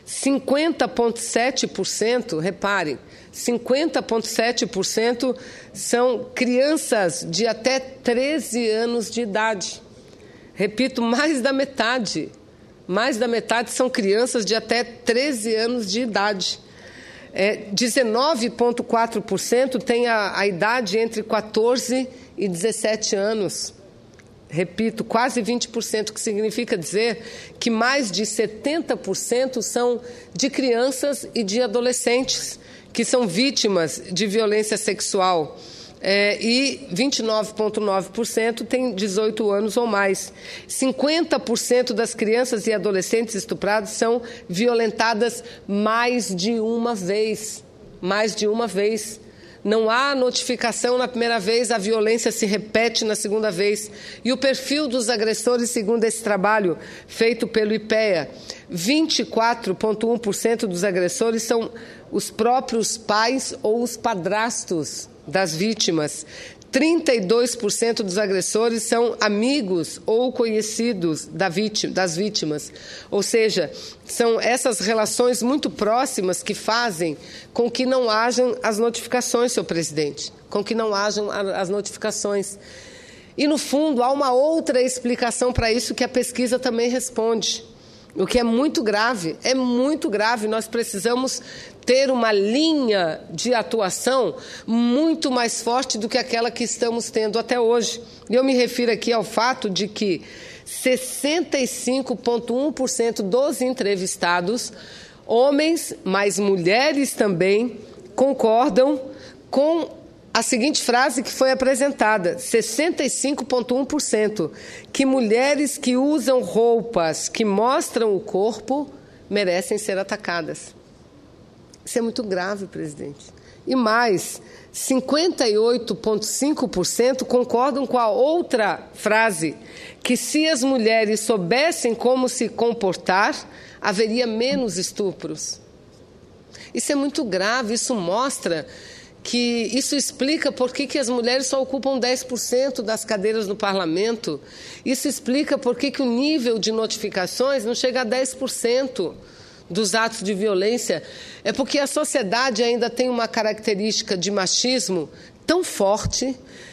50,7%, reparem, 50,7% são crianças de até 13 anos de idade. Repito, mais da metade são crianças de até 13 anos de idade. 19,4% tem a idade entre 14 e 17 anos. Repito, quase 20%, que significa dizer que mais de 70% são de crianças e de adolescentes que são vítimas de violência sexual. E 29,9% têm 18 anos ou mais. 50% das crianças e adolescentes estupradas são violentadas mais de uma vez. Mais de uma vez. Não há notificação na primeira vez, a violência se repete na segunda vez. E o perfil dos agressores, segundo esse trabalho feito pelo IPEA, 24,1% dos agressores são os próprios pais ou os padrastos das vítimas. 32% dos agressores são amigos ou conhecidos das vítimas. Ou seja, são essas relações muito próximas que fazem com que não hajam as notificações, senhor presidente. Com que não hajam as notificações. E, no fundo, há uma outra explicação para isso que a pesquisa também responde. O que é muito grave, nós precisamos ter uma linha de atuação muito mais forte do que aquela que estamos tendo até hoje. E eu me refiro aqui ao fato de que 65,1% dos entrevistados, homens, mas mulheres também, concordam com a seguinte frase que foi apresentada, 65,1%, que mulheres que usam roupas que mostram o corpo merecem ser atacadas. Isso é muito grave, presidente. E mais, 58,5% concordam com a outra frase, que se as mulheres soubessem como se comportar, haveria menos estupros. Isso é muito grave, isso mostra que isso explica por que as mulheres só ocupam 10% das cadeiras no parlamento. Isso explica por que o nível de notificações não chega a 10% dos atos de violência. É porque a sociedade ainda tem uma característica de machismo tão forte,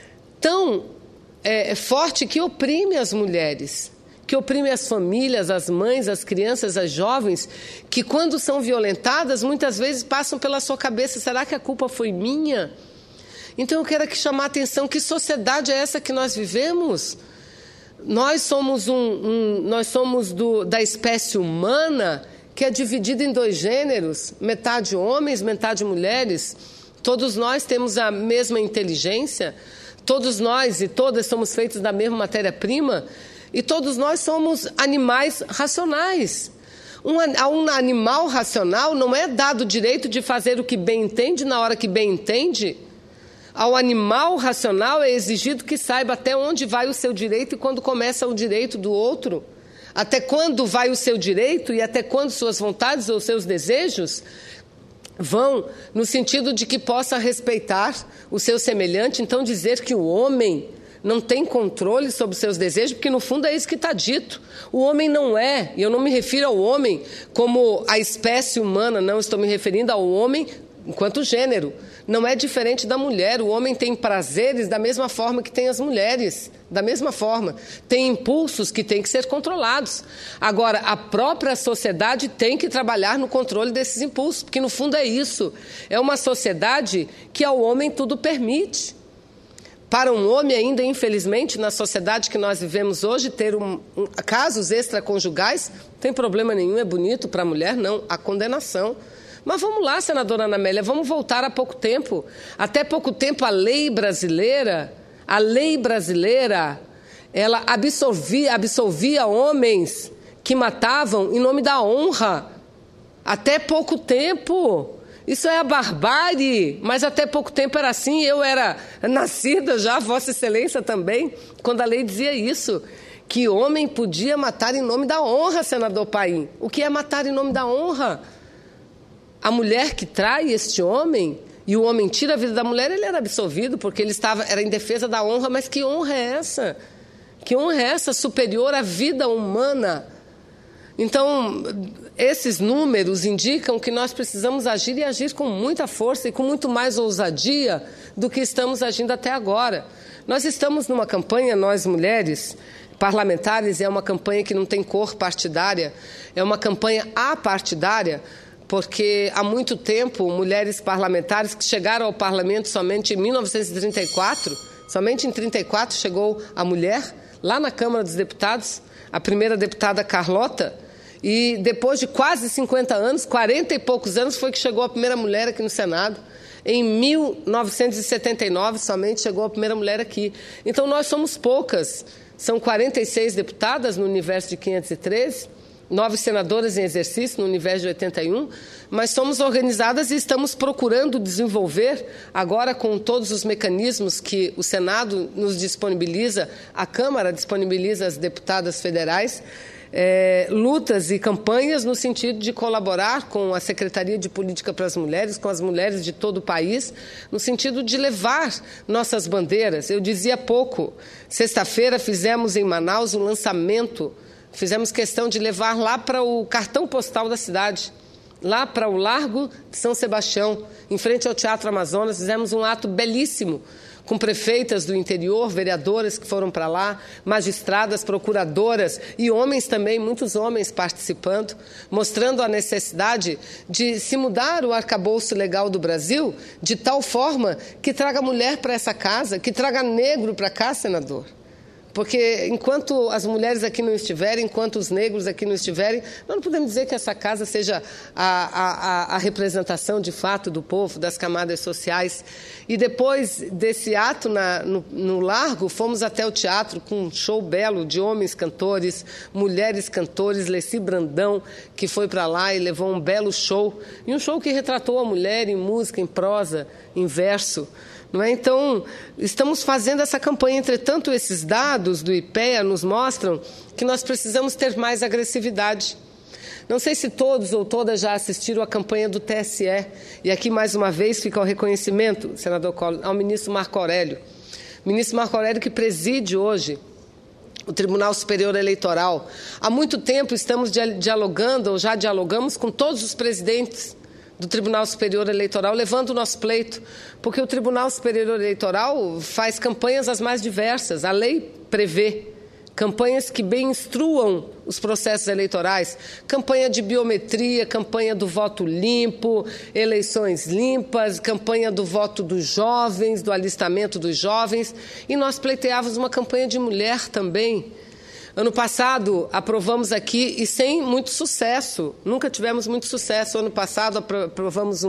forte que oprime as mulheres, que oprime as famílias, as mães, as crianças, as jovens, que quando são violentadas, muitas vezes passam pela sua cabeça, será que a culpa foi minha? Então eu quero aqui chamar a atenção, que sociedade é essa que nós vivemos? Nós somos da espécie humana, que é dividida em dois gêneros, metade homens, metade mulheres. Todos nós temos a mesma inteligência, todos nós e todas somos feitos da mesma matéria-prima, e todos nós somos animais racionais. A um animal racional não é dado o direito de fazer o que bem entende na hora que bem entende. Ao animal racional é exigido que saiba até onde vai o seu direito e quando começa o direito do outro. Até quando vai o seu direito e até quando suas vontades ou seus desejos vão, no sentido de que possa respeitar o seu semelhante. Então dizer que o homem não tem controle sobre seus desejos, porque no fundo é isso que está dito. O homem não é, e eu não me refiro ao homem como a espécie humana, não, estou me referindo ao homem enquanto gênero. Não é diferente da mulher, o homem tem prazeres da mesma forma que tem as mulheres, da mesma forma. Tem impulsos que têm que ser controlados. Agora, a própria sociedade tem que trabalhar no controle desses impulsos, porque no fundo é isso. É uma sociedade que ao homem tudo permite. Para um homem ainda, infelizmente, na sociedade que nós vivemos hoje, ter casos extraconjugais, não tem problema nenhum, é bonito. Para a mulher, não, a condenação. Mas vamos lá, senadora Ana Amélia, vamos voltar a pouco tempo. Até pouco tempo, a lei brasileira, ela absolvia homens que matavam em nome da honra. Até pouco tempo. Isso é a barbárie, mas até pouco tempo era assim. Eu era nascida já, Vossa Excelência também, quando a lei dizia isso, que homem podia matar em nome da honra, senador Paim. O que é matar em nome da honra? A mulher que trai este homem e o homem tira a vida da mulher, ele era absolvido porque ele era em defesa da honra. Mas que honra é essa? Que honra é essa superior à vida humana? Então, esses números indicam que nós precisamos agir e agir com muita força e com muito mais ousadia do que estamos agindo até agora. Nós estamos numa campanha, nós mulheres parlamentares, é uma campanha que não tem cor partidária, é uma campanha apartidária, porque há muito tempo mulheres parlamentares que chegaram ao parlamento somente em 1934, somente em 1934 chegou a mulher, lá na Câmara dos Deputados, a primeira deputada Carlota, e depois de quase 50 anos, 40 e poucos anos, foi que chegou a primeira mulher aqui no Senado. Em 1979, somente chegou a primeira mulher aqui. Então, nós somos poucas. São 46 deputadas no universo de 513, 9 senadoras em exercício no universo de 81, mas somos organizadas e estamos procurando desenvolver, agora com todos os mecanismos que o Senado nos disponibiliza, a Câmara disponibiliza às deputadas federais, lutas e campanhas no sentido de colaborar com a Secretaria de Política para as Mulheres, com as mulheres de todo o país, no sentido de levar nossas bandeiras. Eu dizia há pouco, sexta-feira fizemos em Manaus o lançamento, fizemos questão de levar lá para o cartão postal da cidade, lá para o Largo de São Sebastião, em frente ao Teatro Amazonas, fizemos um ato belíssimo, com prefeitas do interior, vereadoras que foram para lá, magistradas, procuradoras e homens também, muitos homens participando, mostrando a necessidade de se mudar o arcabouço legal do Brasil de tal forma que traga mulher para essa casa, que traga negro para cá, senador. Porque enquanto as mulheres aqui não estiverem, enquanto os negros aqui não estiverem, nós não podemos dizer que essa casa seja a representação de fato do povo, das camadas sociais. E depois desse ato no Largo, fomos até o teatro com um show belo de homens cantores, mulheres cantores, Leci Brandão, que foi para lá e levou um belo show. E um show que retratou a mulher em música, em prosa, em verso. Não é? Então, estamos fazendo essa campanha. Entretanto, esses dados do IPEA nos mostram que nós precisamos ter mais agressividade. Não sei se todos ou todas já assistiram à campanha do TSE. E aqui, mais uma vez, fica o reconhecimento, senador Collor, ao ministro Marco Aurélio. Ministro Marco Aurélio, que preside hoje o Tribunal Superior Eleitoral. Há muito tempo estamos dialogando, ou já dialogamos, com todos os presidentes do Tribunal Superior Eleitoral, levando o nosso pleito, porque o Tribunal Superior Eleitoral faz campanhas as mais diversas. A lei prevê campanhas que bem instruam os processos eleitorais, campanha de biometria, campanha do voto limpo, eleições limpas, campanha do voto dos jovens, do alistamento dos jovens, e nós pleiteávamos uma campanha de mulher também. Ano passado, aprovamos aqui, e sem muito sucesso, nunca tivemos muito sucesso. Ano passado, aprovamos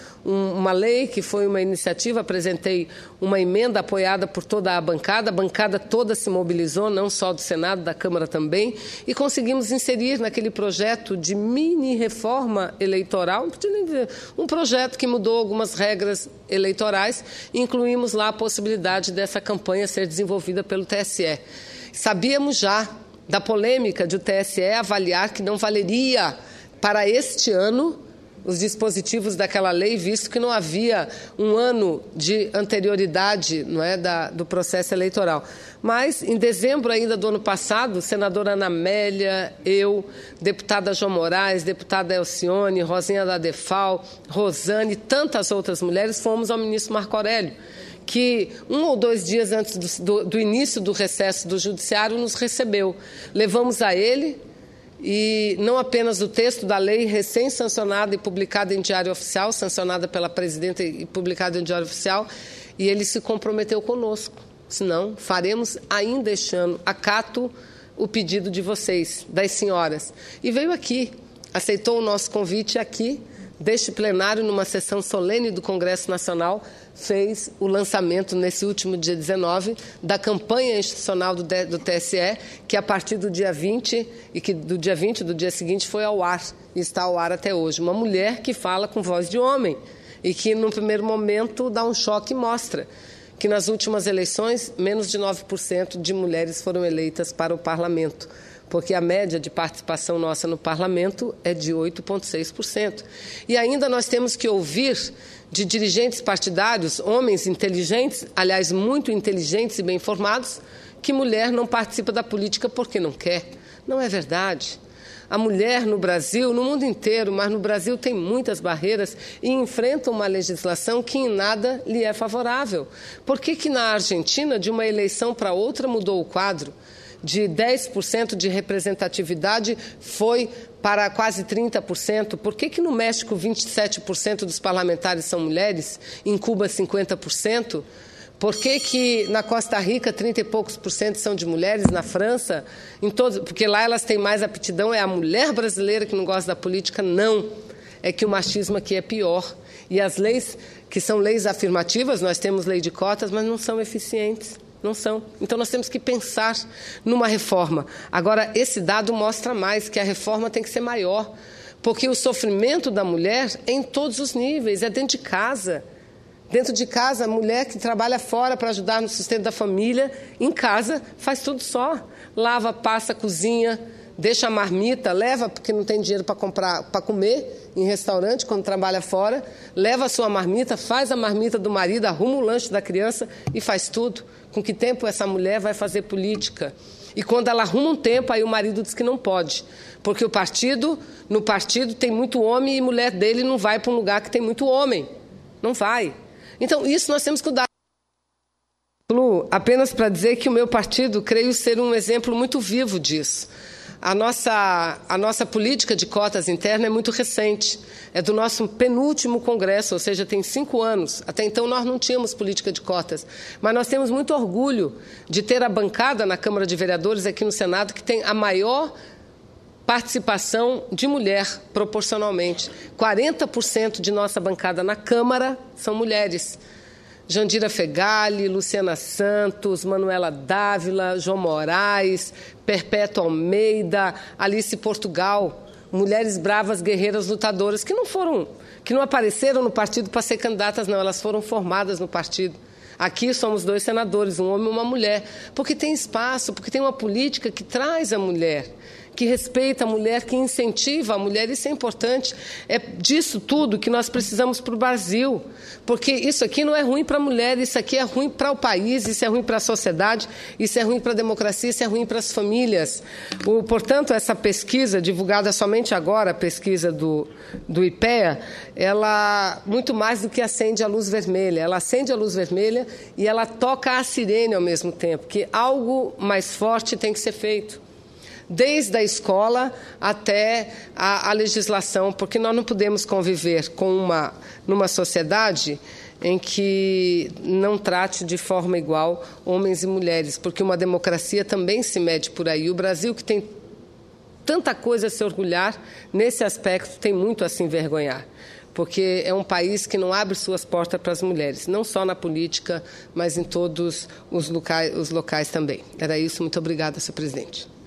uma lei, que foi uma iniciativa, apresentei uma emenda apoiada por toda a bancada toda se mobilizou, não só do Senado, da Câmara também, e conseguimos inserir naquele projeto de mini-reforma eleitoral, um projeto que mudou algumas regras eleitorais, e incluímos lá a possibilidade dessa campanha ser desenvolvida pelo TSE. Sabíamos já da polêmica de o TSE avaliar que não valeria para este ano os dispositivos daquela lei, visto que não havia um ano de anterioridade, não é, do processo eleitoral. Mas, em dezembro ainda do ano passado, senadora Ana Amélia, eu, deputada João Moraes, deputada Elcione, Rosinha da Defal, Rosane e tantas outras mulheres, fomos ao ministro Marco Aurélio, que 1 ou 2 dias antes do início do recesso do Judiciário nos recebeu. Levamos a ele, e não apenas o texto da lei recém-sancionada e publicada em Diário Oficial, sancionada pela presidenta e publicada em Diário Oficial, e ele se comprometeu conosco. Senão, faremos ainda este ano, acato o pedido de vocês, das senhoras. E veio aqui, aceitou o nosso convite aqui, deste plenário, numa sessão solene do Congresso Nacional, fez o lançamento, nesse último dia 19, da campanha institucional do TSE, que a partir do dia 20, e que do dia 20, do dia seguinte, foi ao ar, e está ao ar até hoje. Uma mulher que fala com voz de homem, e que, no primeiro momento, dá um choque e mostra que, nas últimas eleições, menos de 9% de mulheres foram eleitas para o parlamento, porque a média de participação nossa no parlamento é de 8,6%. E ainda nós temos que ouvir de dirigentes partidários, homens inteligentes, aliás, muito inteligentes e bem informados, que mulher não participa da política porque não quer. Não é verdade. A mulher no Brasil, no mundo inteiro, mas no Brasil tem muitas barreiras e enfrenta uma legislação que em nada lhe é favorável. Por que na Argentina, de uma eleição para outra, mudou o quadro? De 10% de representatividade foi para quase 30%. Por que no México 27% dos parlamentares são mulheres? Em Cuba 50%? Por que na Costa Rica 30 e poucos por cento são de mulheres, na França? Porque lá elas têm mais aptidão, é a mulher brasileira que não gosta da política? Não. É que o machismo aqui é pior. E as leis, que são leis afirmativas, nós temos lei de cotas, mas não são eficientes. Não são. Então nós temos que pensar numa reforma. Agora, esse dado mostra mais que a reforma tem que ser maior, porque o sofrimento da mulher é em todos os níveis, é dentro de casa. Dentro de casa, a mulher que trabalha fora para ajudar no sustento da família, em casa, faz tudo só. Lava, passa, cozinha, deixa a marmita, leva porque não tem dinheiro para comer em restaurante quando trabalha fora, leva a sua marmita, faz a marmita do marido, arruma o lanche da criança e faz tudo. Com que tempo essa mulher vai fazer política? E quando ela arruma um tempo, aí o marido diz que não pode. Porque no partido tem muito homem e mulher dele não vai para um lugar que tem muito homem. Não vai. Então, isso nós temos que dar. Lu, apenas para dizer que o meu partido, creio ser um exemplo muito vivo disso. A nossa política de cotas interna é muito recente. É do nosso penúltimo congresso, ou seja, tem 5 anos. Até então nós não tínhamos política de cotas. Mas nós temos muito orgulho de ter a bancada na Câmara de Vereadores, aqui no Senado, que tem a maior participação de mulher, proporcionalmente. 40% de nossa bancada na Câmara são mulheres. Jandira Fegali, Luciana Santos, Manuela Dávila, João Moraes, Perpétua Almeida, Alice Portugal, mulheres bravas, guerreiras, lutadoras, que não apareceram no partido para ser candidatas, não, elas foram formadas no partido. Aqui somos 2 senadores, um homem e uma mulher, porque tem espaço, porque tem uma política que traz a mulher, que respeita a mulher, que incentiva a mulher. Isso é importante. É disso tudo que nós precisamos para o Brasil, porque isso aqui não é ruim para a mulher, isso aqui é ruim para o país, isso é ruim para a sociedade, isso é ruim para a democracia, isso é ruim para as famílias. Portanto, essa pesquisa, divulgada somente agora, a pesquisa do IPEA, ela, muito mais do que acende a luz vermelha, ela acende a luz vermelha e ela toca a sirene ao mesmo tempo, que algo mais forte tem que ser feito. Desde a escola até a legislação, porque nós não podemos conviver numa sociedade em que não trate de forma igual homens e mulheres, porque uma democracia também se mede por aí. O Brasil, que tem tanta coisa a se orgulhar, nesse aspecto tem muito a se envergonhar, porque é um país que não abre suas portas para as mulheres, não só na política, mas em todos os locais também. Era isso, muito obrigada, senhor presidente.